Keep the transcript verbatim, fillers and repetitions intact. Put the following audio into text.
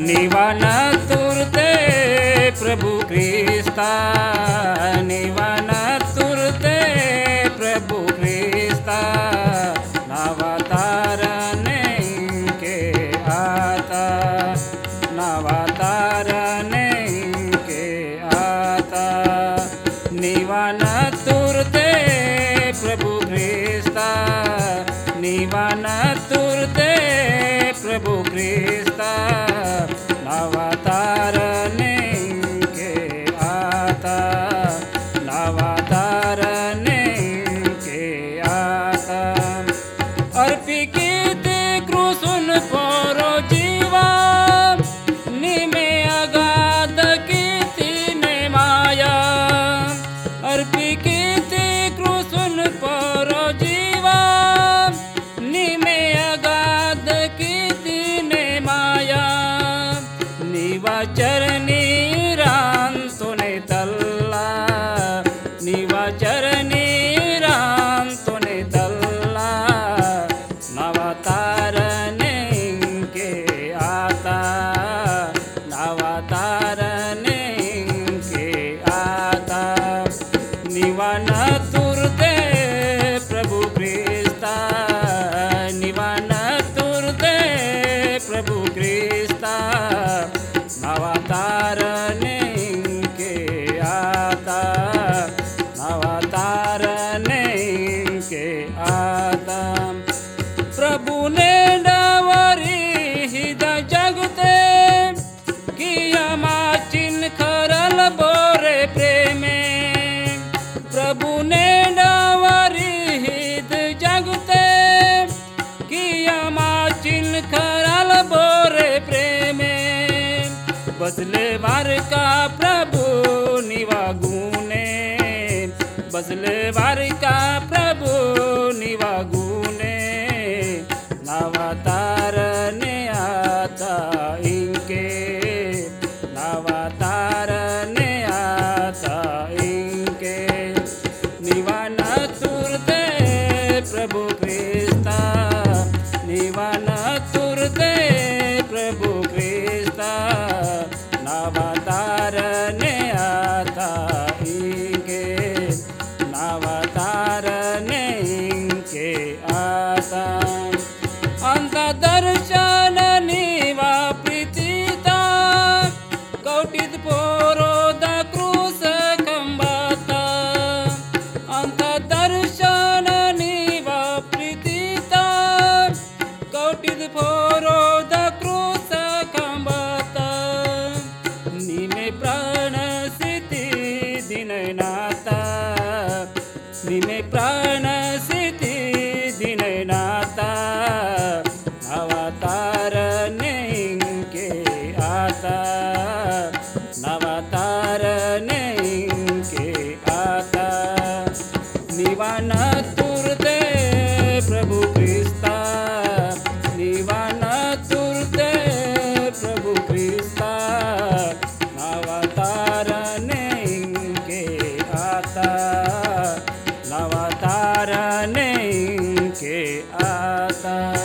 निवान तुरते प्रभु क्रिस्ता निवान तुरते प्रभु क्रिस्ता नवतारने के आता नवतारने के आता निवान तुरते प्रभु क्रिस्ता निवान तुरते प्रभु क्रिस्ता नवतारने के आता नवतारने के आता अर्पित क्रूसुन परो जीवा निमे अगाध कीर्ति ने माया अर्पित क्रूसुन परो जीवा निमे अगाध कीर्ति ने माया निवाचरणी रांतोने तल्ला निवाचरणी रांतोने तल्ला नवतारने के आता नवतारने के आता निवान तुरते प्रभु क्रिस्ता निवान तुरते प्रभु क्रिस्ता नवतारने के आता नवतारने के आता प्रभु ने डवरी हृदय जगते किया माचिन खरल बोरे प्रेमे प्रभु ने डवरी हृदय जगते किया माचिन खरल बोरे प्रेमे बदले बार का प्रभु निवागुने बदले बार का प्रभु निवागुने नवतारने आता इनके नवतारने आता इनके निवान तुरते प्रभु क्रिस्ता निवान तुरते प्रभु क्रिस्ता नवतारने आता इनके नवतारने इनके आता अंत दर्शन निवा प्रीतिता कौटित पोरोद क्रूस कंबाता अंत दर्शन निवा प्रीतिता कौटित पोरोद क्रूस कंबाता निमे प्राण स्थिति दिननाता निमे प्राण स्थिति दिननाता नवतारने के आता नवतारने के आता निवान तुरते प्रभु क्रिस्ता निवान तुरते प्रभु क्रिस्ता नवतारने के आता नवतारने के आता।